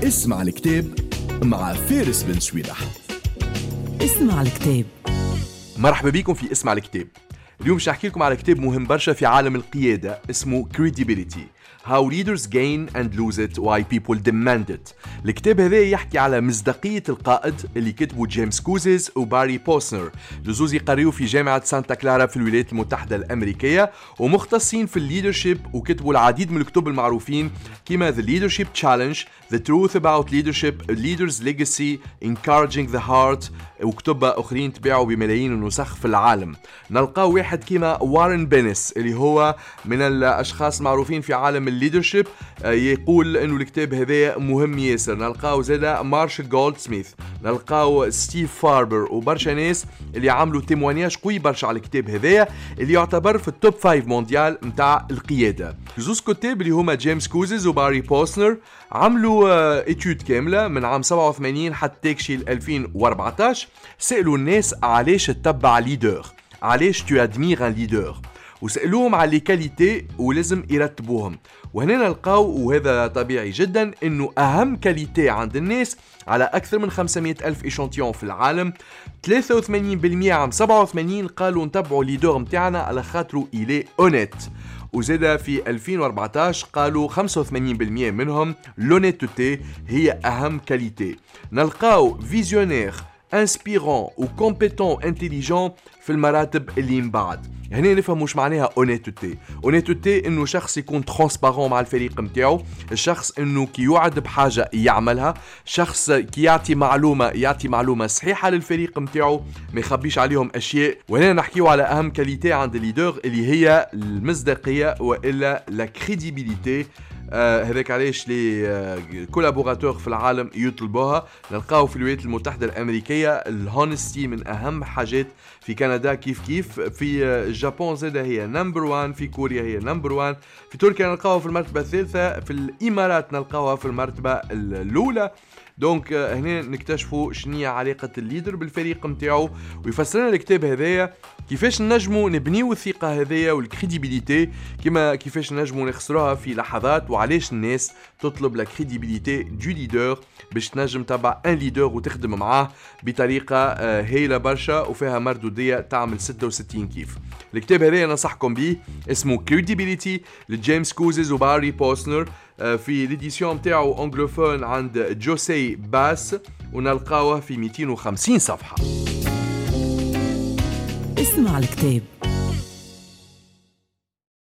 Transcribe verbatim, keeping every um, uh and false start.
اسمع الكتاب مع فارس بن سويلح. اسمع الكتاب. مرحبا بكم في اسمع الكتاب. اليوم مش نحكي لكم على كتاب مهم برشا في عالم القيادة اسمه Credibility How Leaders Gain and Lose It Why People Demand It. الكتاب هذا يحكي على مصداقية القائد اللي كتبه جيمس كوزيز وباري بوسنر، لزوز يقريوا في جامعة سانتا كلارا في الولايات المتحدة الأمريكية، ومختصين في الليدرشيب، وكتبوا العديد من الكتب المعروفين كما The Leadership Challenge, The Truth About Leadership, A Leader's Legacy, Encouraging the Heart، وكتب أخرين تباعوا بملايين النسخ في العالم. نلقاو واحد كما وارن بينس اللي هو من الأشخاص معروفين في عالم الليدرشيب، يقول إنه الكتاب هذا مهم ياسر. نلقاو زادا مارشال جولدسميث، نلقاو ستيف فاربر، وبرشا ناس اللي عملوا تيموانياج قوي برشا على الكتاب هذايا اللي يعتبر في التوب فايف مونديال متاع القيادة. زوز كتاب اللي هما جيمس كوزيز وباري بوسنر عملوا اتيود كاملة من عام سبعة وثمانين حتى تكشي ألفين وأربعتاش، سألوا الناس علاش تتبع ليدر، علاش تو ادمير ان ليدر، وسألوهم على لي كاليتي ولازم يرتبوهم. وهنا نلقاو، وهذا طبيعي جدا، انه اهم كاليتي عند الناس على اكثر من خمسمائة الف ايشانتيون في العالم، ثلاثة وثمانين بالمئة عام سبعة وثمانين قالوا نتبعوا ليدر متاعنا على خاطرو إلي اونيت، وزادا في ألفين وأربعتاش قالوا خمسة وثمانين بالمئة منهم لونيتوتي هي اهم كاليتي. نلقاو فيزيونير، انسبيرون وكومبيتون انتيليجون في المراتب اللي من بعد. هنا نفهم مش معناها اونيتوتي. اونيتوتي انه شخص يكون ترانسبارون مع الفريق متاعو، الشخص انه كي يوعد بحاجه يعملها، شخص كي يعطي معلومه يعطي معلومه صحيحه للفريق متاعو، ما يخبيش عليهم اشياء. وهنا نحكيو على اهم كاليتي عند الليدر اللي هي المصداقيه والا لا كريديبيليتي. آه هذاك علاش لي آه كولابوراتور في العالم يطلبوها. نلقاو في الولايات المتحدة الأمريكية الهونستي من أهم حاجات، في كندا كيف كيف، في اليابان زاده هي نمبر وان، في كوريا هي نمبر وان، في تركيا نلقاوها في المرتبة الثالثة، في الإمارات نلقاوها في المرتبة الأولى. دونك هنا نكتشفوا شنية علاقة الليدر بالفريق متاعو، ويفسرنا الكتاب هذايا كيفاش نجموا نبنيو الثقة هذايا والكريديبيليتي، كما كيفاش نجموا نخسروها في لحظات، وعلاش الناس تطلب لا كريديبيليتي دو ليدر باش تنجم تبع ان ليدر وتخدم معاه بطريقة هايلة برشا وفيها مردودية تعمل ستة وستين كيف. الكتاب هذايا ننصحكم به، اسمه Credibility لجيمس كوزيز وباري بوسنر، في ليديسيون متاعو انجلوفون عند جوسي باس، ونلقاوه في مئتين وخمسين صفحة. اسمع الكتاب.